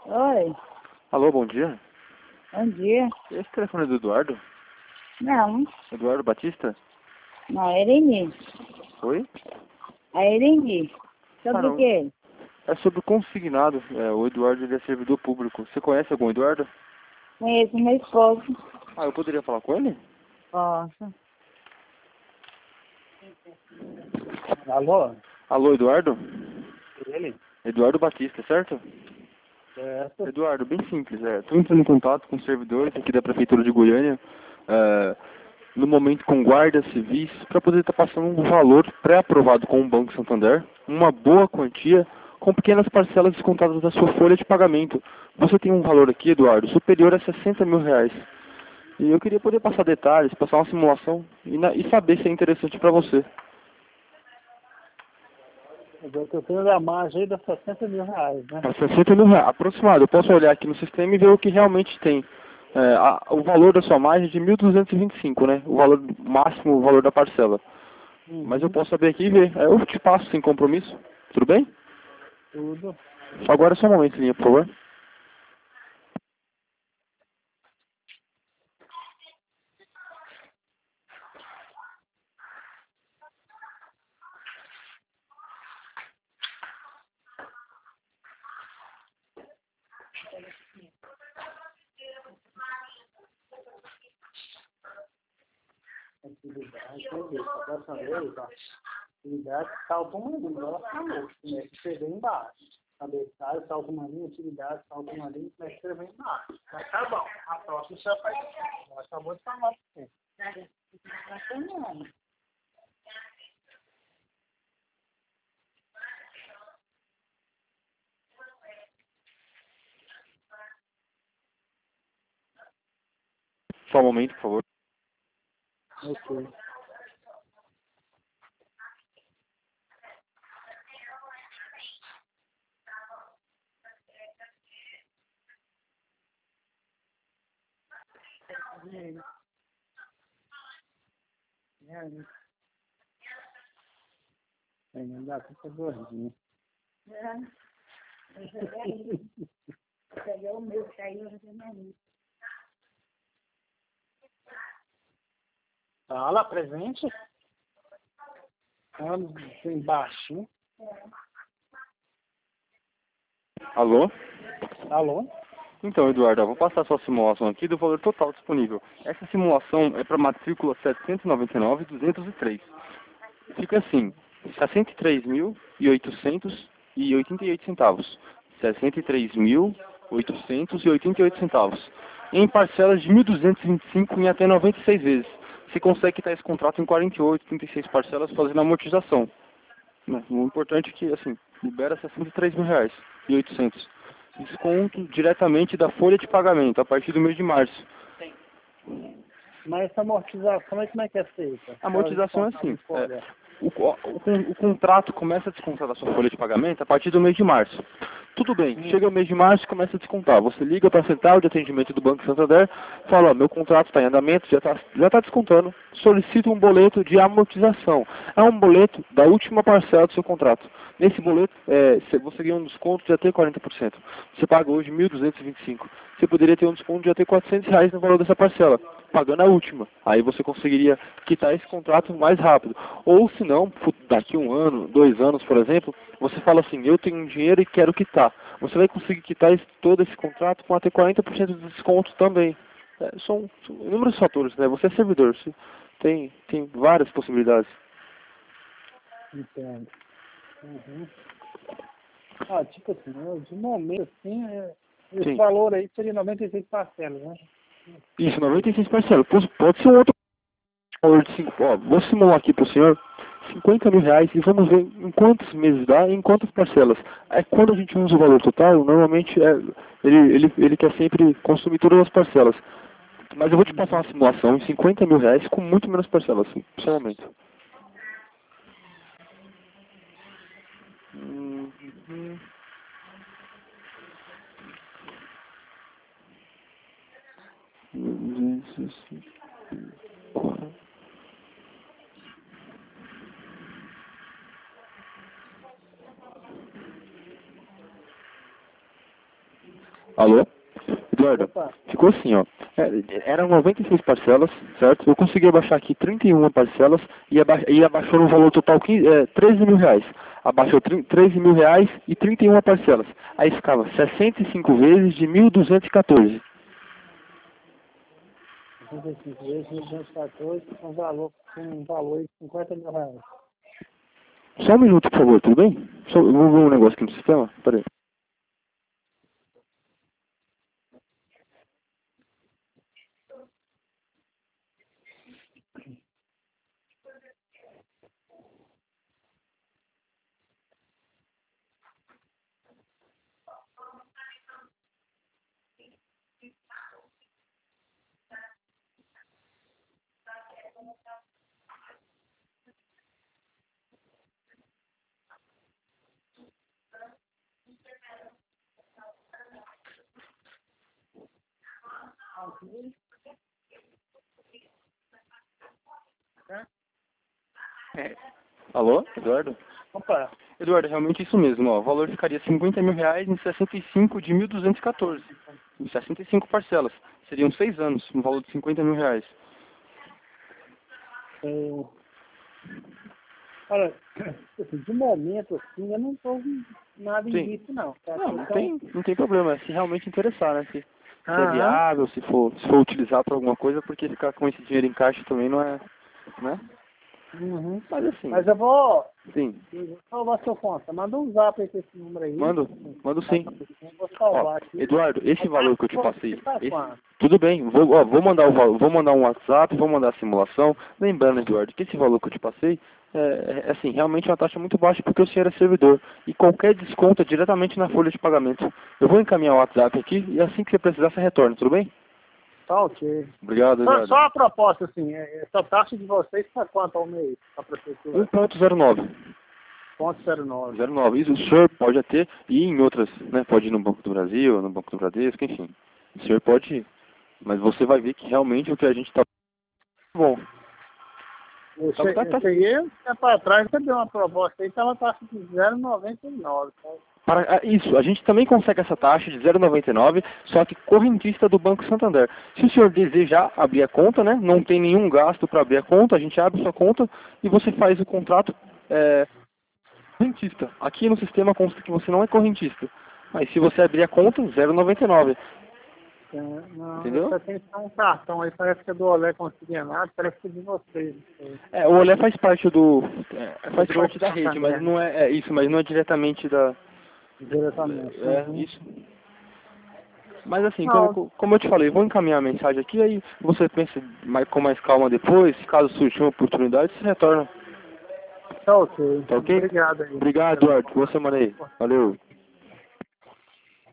Oi, Alô, bom dia. bom dia. Esse telefone é do Eduardo? Não, Eduardo Batista? não, é Ereni. Oi? A Ereni. Sobre o Não. quê? É sobre o consignado. O Eduardo ele é servidor público. Você conhece algum Eduardo? Conheço meu esposo. Eu poderia falar com ele? Posso. Alô? Alô, Eduardo? Ele? Eduardo Batista, certo? Certo. Eduardo, bem simples. Estou entrando em contato com servidores aqui da Prefeitura de Goiânia, no momento com guardas civis, para poder estar passando um valor pré-aprovado com o Banco Santander, uma boa quantia, com pequenas parcelas descontadas da sua folha de pagamento. Você tem um valor aqui, Eduardo, superior a 60 mil reais. E eu queria poder passar detalhes, passar uma simulação e saber se é interessante para você. Eu tenho da margem aí de 60 mil reais, né? Para 60 mil reais, aproximado. Eu posso olhar aqui no sistema e ver o que realmente tem. O valor da sua margem é de 1.225, né? O valor máximo, o valor da parcela. Mas eu Uhum. posso saber aqui e ver. Eu te passo sem compromisso. Tudo bem? Tudo. Agora é só um momento, linha, por favor. Atividade, a próxima vez, ó. Atividade, salto uma linha, ela falou. Tem que escrever embaixo. Cabeçalho, salto uma linha, atividade, salto uma linha, tem que escrever embaixo. Mas tá bom. A próxima já faz. Ela acabou de falar pra você. Só um momento, por favor. Ok. Não dá pra ser gordinho. Peguei o meu, caiu no meu. Fala, presente. Embaixo. Alô? Alô? Então, Eduardo, eu vou passar a sua simulação aqui do valor total disponível. Essa simulação é para matrícula 799.203. Fica assim, 63.888 centavos. 63.888 centavos. Em parcelas de 1.225 em até 96 vezes. Você consegue quitar esse contrato em 48, 36 parcelas fazendo amortização. O importante é que, assim, libera 63 mil reais e 800. Desconto diretamente da folha de pagamento a partir do mês de março. Mas essa amortização, como é que é feita? A amortização é assim. Folha. O contrato começa a descontar da sua folha de pagamento a partir do mês de março. Tudo bem, chega o mês de março e começa a descontar. Você liga para a central de atendimento do Banco Santander, fala, ó, meu contrato está em andamento, já tá descontando, solicita um boleto de amortização. É um boleto da última parcela do seu contrato. Nesse boleto, você ganha um desconto de até 40%. Você paga hoje 1.225. Você poderia ter um desconto de até R$ 400 no valor dessa parcela, pagando a última. Aí você conseguiria quitar esse contrato mais rápido. Ou se não, daqui 1 ano, 2 anos, por exemplo, você fala assim, eu tenho um dinheiro e quero quitar. Você vai conseguir quitar todo esse contrato com até 40% de desconto também. São inúmeros fatores, né? Você é servidor, você tem várias possibilidades. Entendo. Uhum. Tipo assim, de momento, assim, esse Sim. valor aí seria 96 parcelas, né? Isso, 96 parcelas. Pode ser um outro valor de 5. Ó, vou simular aqui para o senhor 50 mil reais e vamos ver em quantos meses dá e em quantas parcelas. Quando a gente usa o valor total, normalmente ele quer sempre consumir todas as parcelas. Mas eu vou te passar uma simulação em 50 mil reais com muito menos parcelas, assim, só um momento. Uhum. Alô? Eduardo, Opa. ficou assim, ó. Eram 96 parcelas, certo? Eu consegui abaixar aqui 31 parcelas e abaixou no valor total 13 mil reais. Abaixou 13 mil reais e 31 parcelas. Aí ficava 65 vezes de 1.214. 65 vezes 1.214 com um valor de 50 mil reais. Só um minuto, por favor, tudo bem? Eu vou ver um negócio aqui no sistema. Peraí. Alô, Eduardo? Opa. Eduardo, realmente isso mesmo, ó. O valor ficaria 50 mil reais em 65 de 1.214. Em 65 parcelas. Seriam 6 anos, um valor de 50 mil reais. Olha, assim, de momento, assim, eu não estou nada Sim. em vista, não. Tá? Não, Então, não tem problema, se realmente interessar, né? Se é aham. viável, se for utilizar para alguma coisa, porque ficar com esse dinheiro em caixa também não é, né? Uhum. Mas assim, Mas eu vou sim, salvar seu conta. Manda um zap aí com esse número aí. mando sim. Eu vou Ó, salvar aqui. Eduardo, esse valor que eu te Você passei, tá quanto? tudo bem, vou mandar vou mandar um WhatsApp, vou mandar a simulação. Lembrando, Eduardo, que esse valor que eu te passei assim, realmente é uma taxa muito baixa porque o senhor é servidor. E qualquer desconto é diretamente na folha de pagamento. Eu vou encaminhar o WhatsApp aqui e assim que você precisar, você retorna, tudo bem? Tá ok. Obrigado, Eduardo. Só a proposta, assim, essa taxa de vocês tá quanto ao mês? A prefeitura? 1,09. 0,09. 09. Isso o senhor pode ter e em outras, né? Pode ir no Banco do Brasil, no Banco do Bradesco, enfim. O senhor pode ir. Mas você vai ver que realmente o que a gente está bom. Eu Tá. cheguei para trás, você deu uma proposta aí, tava a taxa de 0,99. Isso, a gente também consegue essa taxa de 0,99, só que correntista do Banco Santander. Se o senhor desejar abrir a conta, né, não tem nenhum gasto para abrir a conta, a gente abre sua conta e você faz o contrato correntista. Aqui no sistema consta que você não é correntista, mas se você abrir a conta, 0,99. Não, Entendeu? você tem só um cartão aí, parece que é do Olé Consignado, parece que é de vocês. O Olé faz parte faz Do parte da Banco rede, mas Santander. não é isso, mas não é diretamente da Diretamente. Uhum. isso. Mas assim, Não, como eu te falei, vou encaminhar a mensagem aqui, aí você pensa com mais calma depois, se caso surgir uma oportunidade, você retorna. tá ok. Tá ok? Obrigado aí. Obrigado, Eduardo. Boa semana aí. Valeu.